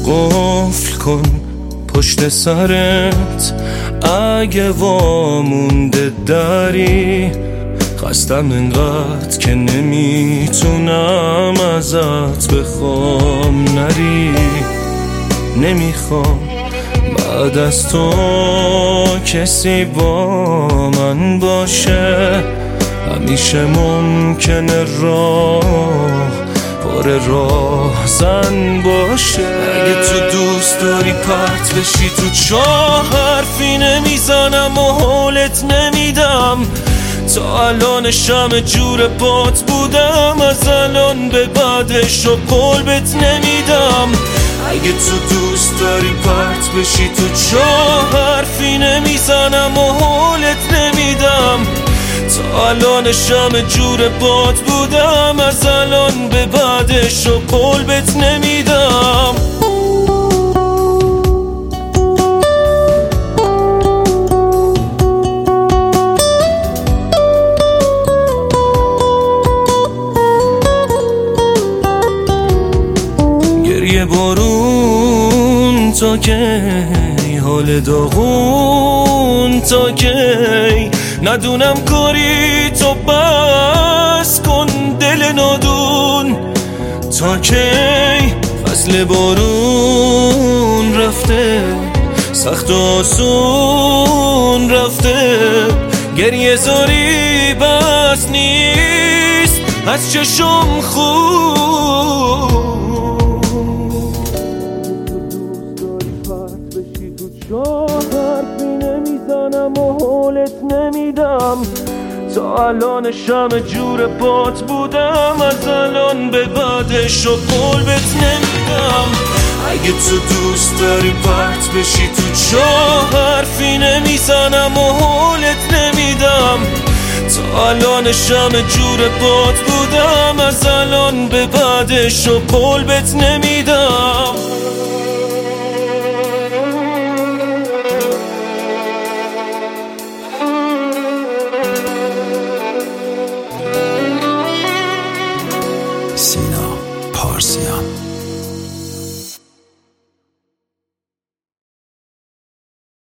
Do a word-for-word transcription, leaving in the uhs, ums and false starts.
قفل کن پشت سرت، اگه وامونده داری. خستم انقدر که نمیتونم ازت بخوام نری. نمیخوام بعد از تو کسی با من باشه. همیشه ممکنه راه پر راه زن باشه. اگه تو دوست داری پرت بشی تو چاه، حرفی نمیزنم و حالت نمیدم. تا الان شمع جور بات بودم، از الان به بعدش و قول بهت نمیدم. اگه تو دوست داری پرت بشی تو چاه، حرفی نمیزنم و حالت نمیدم. تا الان شمع جور بات بودم، از الان به بعدش و قول بهت نمیدم. گریه بارون تا کی، حال داغون تا کی. ندونم کاری تو بس کن دل نادون تا کی. فصل بارون رفته، سخت و آسون رفته. گریه زاری بس نیست از چشم خون. حرفی نمیزنم و حالت نمیدم. تا الان شمع جور بات بودم، از الان به بعدش و قول بهت نمیدم. اگه تو دوست داری پرت بشی تو چاه، حرفی نمیزنم و حالت نمیدم. تا الان شمع جور بات بودم، از الان به بعدش و قول بهت نمیدم.